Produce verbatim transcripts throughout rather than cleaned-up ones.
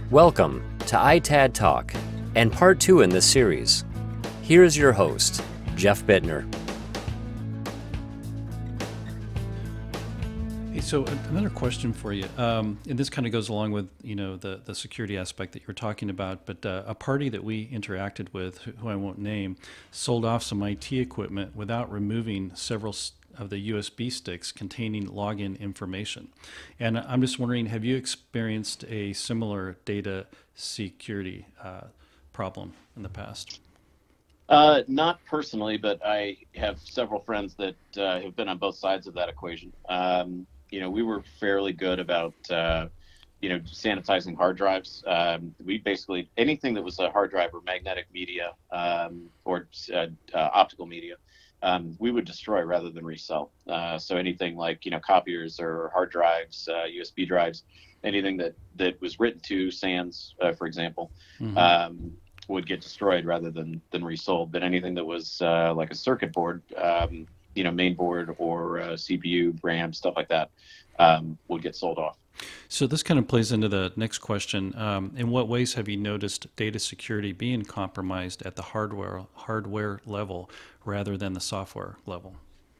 Welcome to I T A D Talk and part two in this series. Here's your host, Jeff Bittner. Hey, so another question for you, um, and this kind of goes along with you know the the security aspect that you were talking about. But uh, a party that we interacted with, who I won't name, sold off some I T equipment without removing several s- of the U S B sticks containing login information. And I'm just wondering, have you experienced a similar data security uh, problem in the past? Uh, not personally, but I have several friends that uh, have been on both sides of that equation. Um, you know, we were fairly good about, uh, you know, sanitizing hard drives. Um, we basically, anything that was a hard drive or magnetic media um, or uh, uh, optical media, um, we would destroy rather than resell. Uh, so anything like, you know, copiers or hard drives, uh, U S B drives, anything that, that was written to SANs, uh, for example, Mm-hmm. um, would get destroyed rather than than resold. But anything that was uh, like a circuit board, um, you know, main board or uh, C P U, RAM, stuff like that, um, would get sold off. So this kind of plays into the next question. Um, in what ways have you noticed data security being compromised at the hardware hardware level rather than the software level?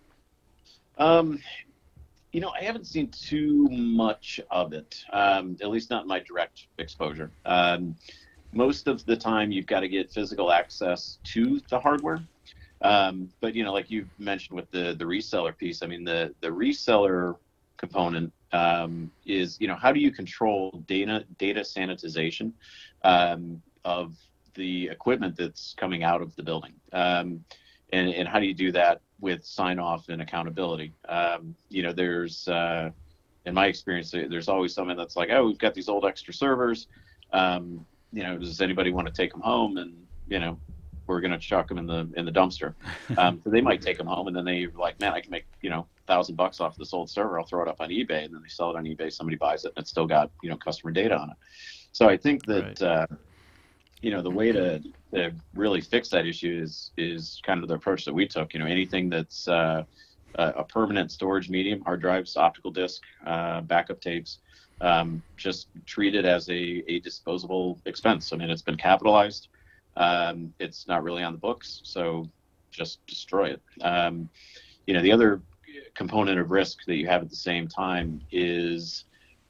Um, you know, I haven't seen too much of it, um, at least not in my direct exposure. Um, most of the time, you've got to get physical access to the hardware. Um, but you know, like you mentioned with the the reseller piece, I mean, the the reseller component um, is, you know, how do you control data data sanitization um, of the equipment that's coming out of the building, um, and and how do you do that with sign off and accountability? Um, you know, there's uh, in my experience, there's always someone that's like, oh, we've got these old extra servers. Um, you know, does anybody want to take them home? And you know, we're going to chuck them in the in the dumpster. Um, so they might take them home, and then they're like, man, I can make you know thousand bucks off this old server. I'll throw it up on eBay, and then they sell it on eBay. Somebody buys it, and it's still got you know customer data on it. So I think that Right. uh, you know the way to, to really fix that issue is is kind of the approach that we took. You know, anything that's uh, a, a permanent storage medium, hard drives, optical disk, uh, backup tapes. Um, just treat it as a, a disposable expense. I mean, it's been capitalized. Um, it's not really on the books, so just destroy it. Um, you know, the other component of risk that you have at the same time is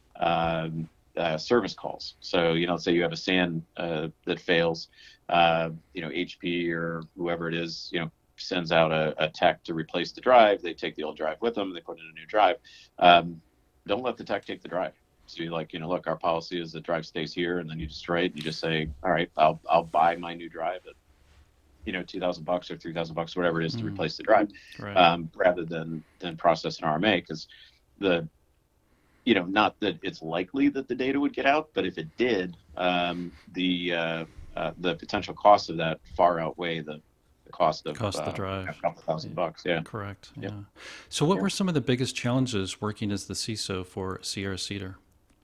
um, uh, service calls. So, you know, say you have a SAN uh, that fails, uh, you know, H P or whoever it is, you know, sends out a, a tech to replace the drive. They take the old drive with them. They put in a new drive. Um, don't let the tech take the drive. So you're like, you know, look, our policy is the drive stays here, and then you destroy it. And you just say, all right, I'll I'll buy my new drive at, you know, two thousand bucks or three thousand bucks, whatever it is, to Mm, replace the drive, right. um, rather than than process an R M A, because the you know, not that it's likely that the data would get out, but if it did, um, the uh, uh, the potential cost of that far outweigh the, the cost of Cost the uh, a drive. couple Yeah, thousand bucks. Yeah. correct. Yep. Yeah. So what Yeah. were some of the biggest challenges working as the C I S O for Sierra Cedar?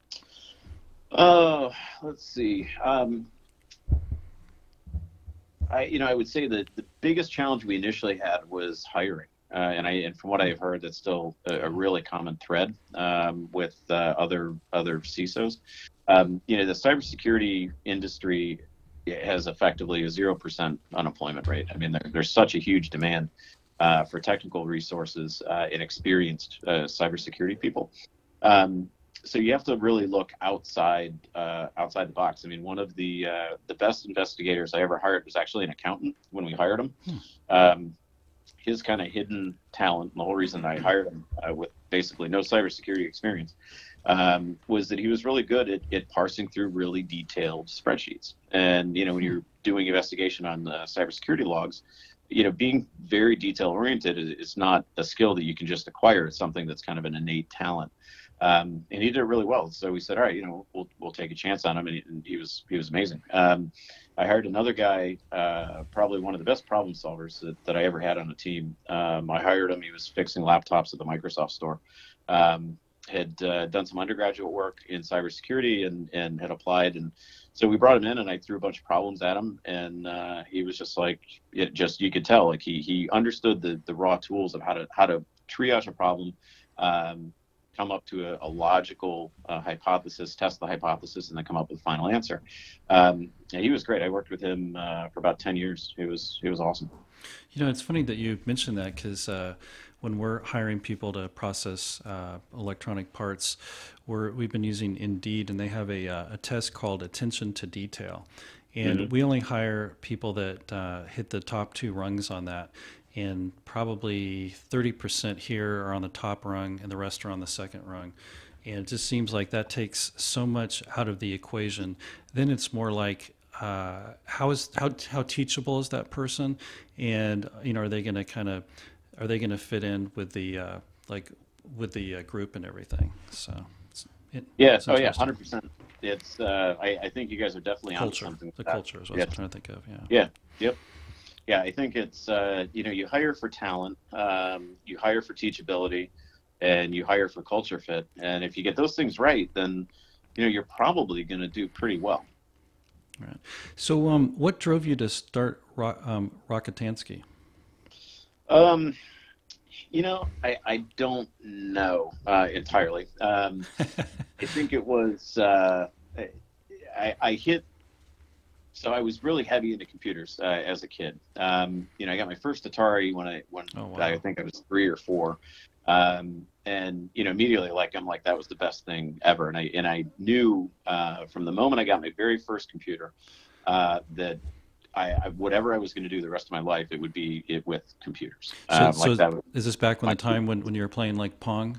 Oh, let's see. Um, I, you know, I would say that the biggest challenge we initially had was hiring. Uh, and I, and from what I've heard, that's still a, a really common thread um, with uh, other other C I S Os. Um, you know, the cybersecurity industry has effectively a zero percent unemployment rate. I mean, there, there's such a huge demand uh, for technical resources uh, and experienced uh, cybersecurity people. Um, so you have to really look outside uh, outside the box. I mean, one of the uh, the best investigators I ever hired was actually an accountant when we hired him. Hmm. Um, his kind of hidden talent, and the whole reason I hired him uh, with basically no cybersecurity experience, um, was that he was really good at, at parsing through really detailed spreadsheets. And you know, when you're doing investigation on the cybersecurity logs, you know, being very detail oriented is, is not a skill that you can just acquire. It's something that's kind of an innate talent. Um, and he did it really well. So we said, all right, you know, we'll we'll take a chance on him, and he, and he was he was amazing. Um, I hired another guy, uh, probably one of the best problem solvers that, that I ever had on a team. Um, I hired him. He was fixing laptops at the Microsoft store. Um, had uh, done some undergraduate work in cybersecurity and and had applied, and so we brought him in, and I threw a bunch of problems at him, and uh, he was just like, it just you could tell like he he understood the the raw tools of how to how to triage a problem. Um, come up to a, a logical uh, hypothesis, test the hypothesis, and then come up with a final answer. Um, and he was great. I worked with him uh, for about ten years. It was it was awesome. You know, it's funny that you mentioned that because uh, when we're hiring people to process uh, electronic parts, we're, we've been using Indeed, and they have a, uh, a test called attention to detail. And mm-hmm. we only hire people that uh, hit the top two rungs on that. And probably thirty percent here are on the top rung and the rest are on the second rung. And it just seems like that takes so much out of the equation. Then it's more like, uh, how is how how teachable is that person? And, you know, are they going to kind of, are they going to fit in with the, uh, like with the uh, group and everything? So, it's, it, yeah. it's oh yeah. one hundred percent. It's, uh, I, I think you guys are definitely on something. The culture is what yeah. I'm trying to think of. Yeah. Yeah. Yep. Yeah, I think it's, uh, you know, you hire for talent, um, you hire for teachability, and you hire for culture fit. And if you get those things right, then, you know, you're probably going to do pretty well. Right. So um, what drove you to start Ro- um, Rockatansky? Um, you know, I, I don't know uh, entirely. Um, I think it was, uh, I, I hit, So I was really heavy into computers uh, as a kid. Um, you know, I got my first Atari when I when oh, wow. I think I was three or four, um, and you know, immediately like I'm like that was the best thing ever. And I and I knew uh, from the moment I got my very first computer uh, that I, I whatever I was going to do the rest of my life, it would be it with computers. So, um, so like that was, is this back when the time when, when you were playing like Pong?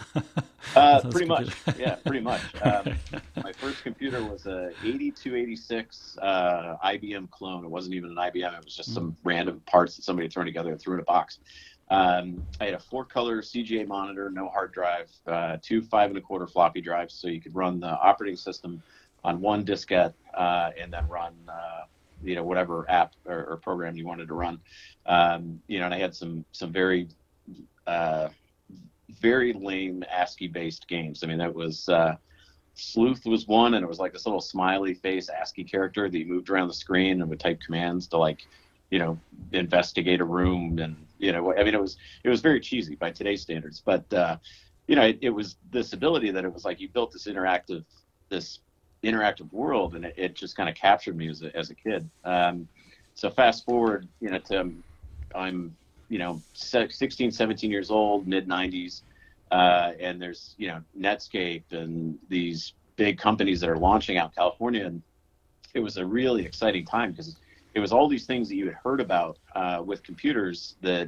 uh, pretty much, yeah, pretty much. Um, my first computer was a eighty-two eighty-six uh, I B M clone. It wasn't even an I B M. It was just mm. some random parts that somebody had thrown together and threw in a box. Um, I had a four-color C G A monitor, no hard drive, uh, two five and a quarter floppy drives, so you could run the operating system on one diskette uh, and then run. Uh, you know, whatever app or, or program you wanted to run. Um, you know, and I had some, some very, uh, very lame ASCII based games. I mean, that was, uh, Sleuth was one, and it was like this little smiley face ASCII character that you moved around the screen and would type commands to like, you know, investigate a room. And, you know, I mean, it was, it was very cheesy by today's standards, but, uh, you know, it, it was this ability that it was like, you built this interactive, this, interactive world, and it, it just kind of captured me as a, as a kid. Um, so fast forward, you know, to I'm, you know, sixteen, seventeen years old, mid nineties, uh, and there's, you know, Netscape and these big companies that are launching out in California. And it was a really exciting time because it was all these things that you had heard about uh, with computers that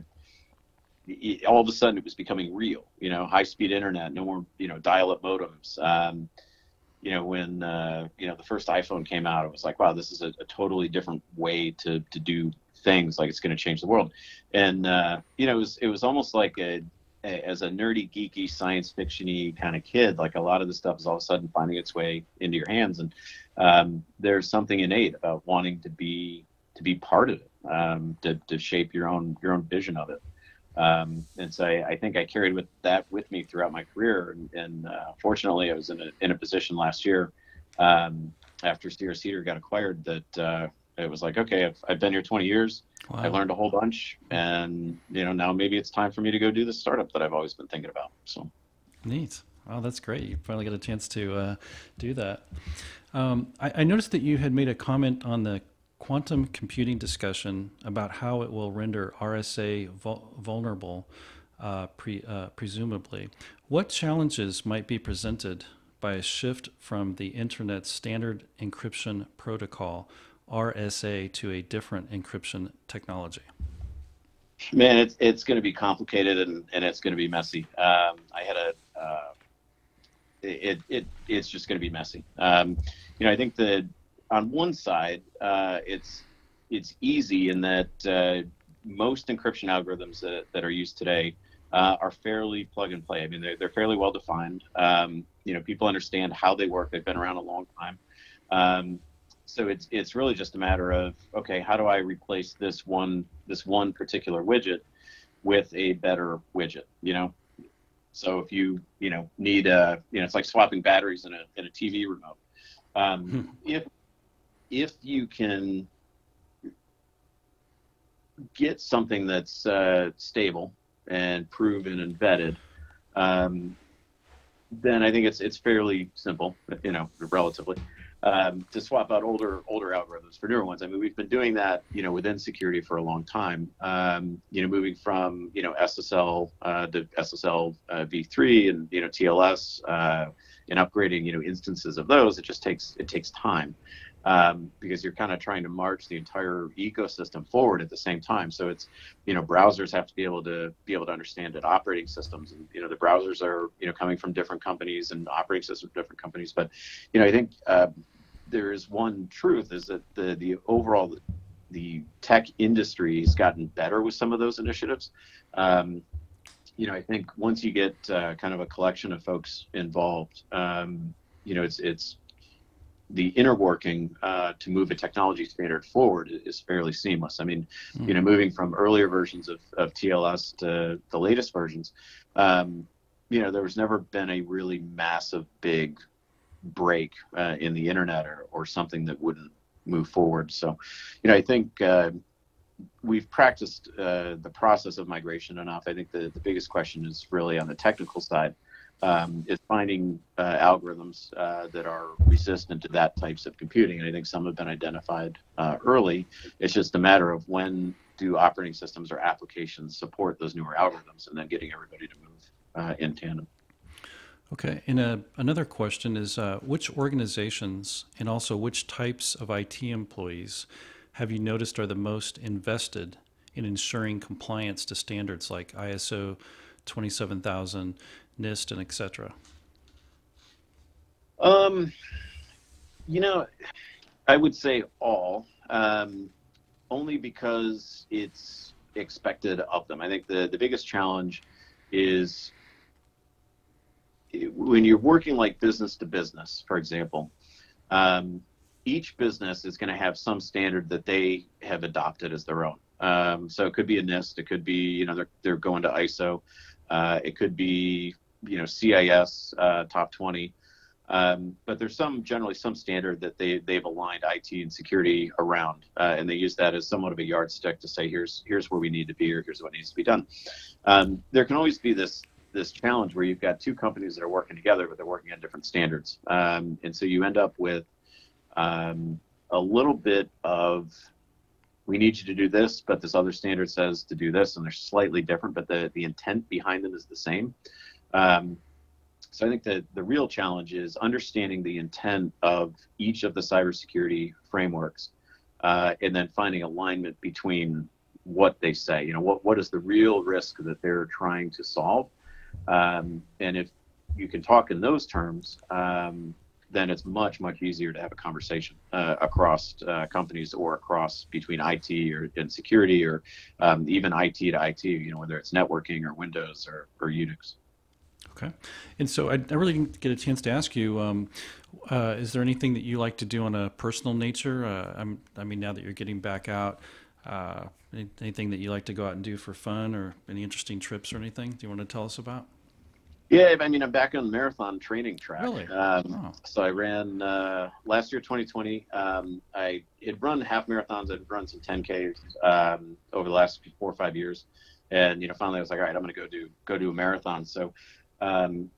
it, all of a sudden it was becoming real, you know, high speed internet, no more, you know, dial up modems. Um, You know, when, uh, you know, the first iPhone came out, it was like, wow, this is a, a totally different way to, to do things. Like, it's going to change the world. And, uh, you know, it was, it was almost like a, a, as a nerdy, geeky, science fiction-y kind of kid, like a lot of the stuff is all of a sudden finding its way into your hands. And um, there's something innate about wanting to be, to be part of it, um, to, to shape your own, your own vision of it. Um, and so I, I think I carried with that with me throughout my career. And, and uh, fortunately, I was in a, in a position last year um, after Sears Cedar got acquired that uh, it was like, okay, I've, I've been here twenty years. Wow. I learned a whole bunch. And, you know, now maybe it's time for me to go do this startup that I've always been thinking about. So neat. Wow, that's great. You finally got a chance to uh, do that. Um, I, I noticed that you had made a comment on the quantum computing discussion about how it will render R S A vul- vulnerable, uh, pre, uh, presumably. What challenges might be presented by a shift from the Internet's standard encryption protocol, R S A, to a different encryption technology? Man, it's it's going to be complicated and, and it's going to be messy. Um, I had a uh, it it it's just going to be messy. Um, you know, I think that on one side, uh, it's it's easy in that uh, most encryption algorithms that, that are used today uh, are fairly plug and play. I mean, they're, they're fairly well defined. Um, you know, people understand how they work. They've been around a long time. Um, so it's it's really just a matter of, okay, how do I replace this one this one particular widget with a better widget? You know, so if you you know need a you know it's like swapping batteries in a in a T V remote. Um, hmm. If if you can get something that's uh, stable and proven and vetted, um, then I think it's it's fairly simple, you know, relatively, um, to swap out older older algorithms for newer ones. I mean, we've been doing that, you know, within security for a long time. Um, you know, moving from you know S S L uh, to S S L uh, v three and you know T L S uh, and upgrading you know instances of those. It just takes it takes time. Um, because you're kind of trying to march the entire ecosystem forward at the same time. So it's, you know, browsers have to be able to be able to understand it. Operating systems, and you know, the browsers are you know coming from different companies and operating systems from different companies. But you know, I think uh, there is one truth is that the the overall the tech industry has gotten better with some of those initiatives. Um, you know, I think once you get uh, kind of a collection of folks involved, um, you know, it's it's the inner working uh, to move a technology standard forward is fairly seamless. I mean, mm. you know, moving from earlier versions of, of T L S to the latest versions, um, you know, there was never been a really massive, big break uh, in the internet or, or something that wouldn't move forward. So, you know, I think uh, we've practiced uh, the process of migration enough. I think the, the biggest question is really on the technical side. Um, is finding uh, algorithms uh, that are resistant to that types of computing. And I think some have been identified uh, early. It's just a matter of when do operating systems or applications support those newer algorithms, and then getting everybody to move uh, in tandem. Okay, and uh, another question is, uh, which organizations and also which types of I T employees have you noticed are the most invested in ensuring compliance to standards like I S O twenty-seven thousand, NIST, and et cetera? Um, you know, I would say all, um, only because it's expected of them. I think the, the biggest challenge is when you're working like business to business, for example, um, each business is going to have some standard that they have adopted as their own. Um, so it could be a NIST, it could be, you know, they're, they're going to I S O, uh, it could be, you know, C I S uh, top twenty, um, but there's some generally some standard that they they've aligned I T and security around, uh, and they use that as somewhat of a yardstick to say here's here's where we need to be, or here's what needs to be done. Um, there can always be this this challenge where you've got two companies that are working together, but they're working on different standards, um, and so you end up with um, a little bit of, we need you to do this, but this other standard says to do this, and they're slightly different, but the the intent behind them is the same. Um, so I think that the real challenge is understanding the intent of each of the cybersecurity frameworks, uh, and then finding alignment between what they say. You know, what what is the real risk that they're trying to solve, um, and if you can talk in those terms, um, then it's much much easier to have a conversation uh, across uh, companies or across between I T or and security, or um, even I T to I T. You know, whether it's networking or Windows or, or Unix. Okay. And so I, I really didn't get a chance to ask you, um, uh, is there anything that you like to do on a personal nature? Uh, I'm, I mean, now that you're getting back out, uh, any, anything that you like to go out and do for fun, or any interesting trips or anything? Do you want to tell us about? Yeah, I mean, I'm back on the marathon training track. Really? Um, Oh. So I ran uh, last year, twenty twenty. Um, I had run half marathons. I'd run some ten Ks um, over the last four or five years, and you know, finally I was like, all right, I'm going to go do go do a marathon. So um,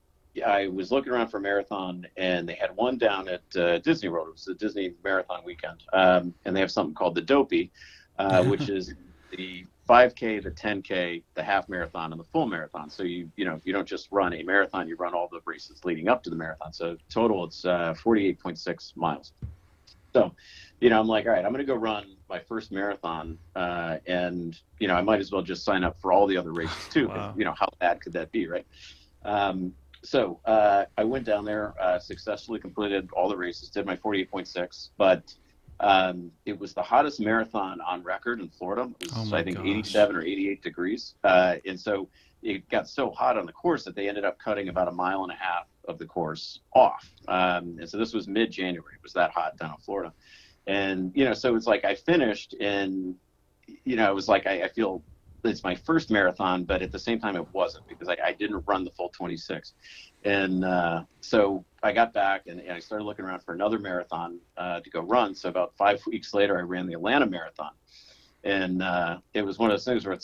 I was looking around for a marathon, and they had one down at uh, Disney World. It was the Disney Marathon weekend, um, and they have something called the Dopey, uh, which is the five K, the ten K, the half marathon, and the full marathon. So you you know you don't just run a marathon, you run all the races leading up to the marathon. So total, it's uh, forty-eight point six miles. So, you know, I'm like, all right, I'm going to go run my first marathon, uh, and you know, I might as well just sign up for all the other races too. Wow. You know, how bad could that be, right? Um, so uh, I went down there, uh, successfully completed all the races, did my forty-eight point six, but um, it was the hottest marathon on record in Florida. It was, Oh I think, gosh. eighty-seven or eighty-eight degrees, uh, and so it got so hot on the course that they ended up cutting about a mile and a half of the course off. Um, and so this was mid-January. It was that hot down in Florida. And, you know, so it's like I finished and, you know, it was like I, I feel it's my first marathon, but at the same time it wasn't, because I, I didn't run the full twenty-six. And uh, so I got back and, and I started looking around for another marathon uh, to go run. So about five weeks later, I ran the Atlanta Marathon. And uh, it was one of those things where it's like,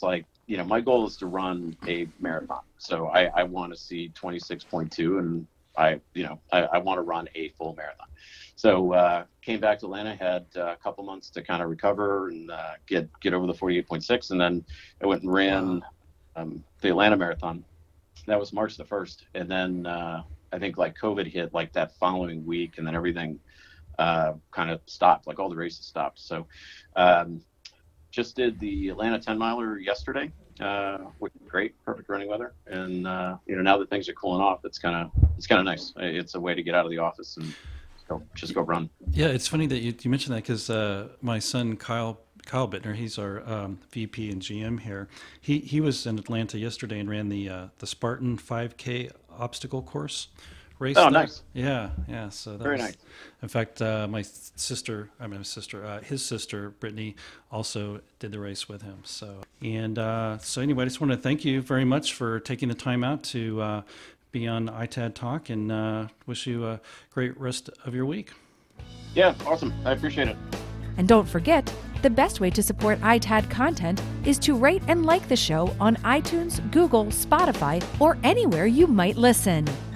you know, my goal is to run a marathon. So I, I want to see twenty-six point two, and I, you know, I, I want to run a full marathon. So uh, came back to Atlanta, had a couple months to kind of recover and uh, get get over the forty-eight point six, and then I went and ran um, the Atlanta Marathon. That was March the first, and then uh, I think like COVID hit like that following week, and then everything uh, kind of stopped, like all the races stopped. So um, just did the Atlanta ten miler yesterday, uh, which was great, perfect running weather, and uh, you know, now that things are cooling off, it's kind of it's kind of nice. It's a way to get out of the office and go, just go run. Yeah, it's funny that you, you mentioned that because uh, my son Kyle Kyle Bittner, he's our um, V P and G M here. He he was in Atlanta yesterday and ran the uh, the Spartan five K obstacle course race. Oh, there. nice. Yeah, yeah. So that Very was, nice. In fact, uh, my sister, I mean, my sister, uh, his sister Brittany, also did the race with him. So and uh, so anyway, I just want to thank you very much for taking the time out to uh, be on I T A D Talk, and uh, wish you a great rest of your week. Yeah, awesome. I appreciate it. And don't forget, the best way to support I T A D content is to rate and like the show on iTunes, Google, Spotify, or anywhere you might listen.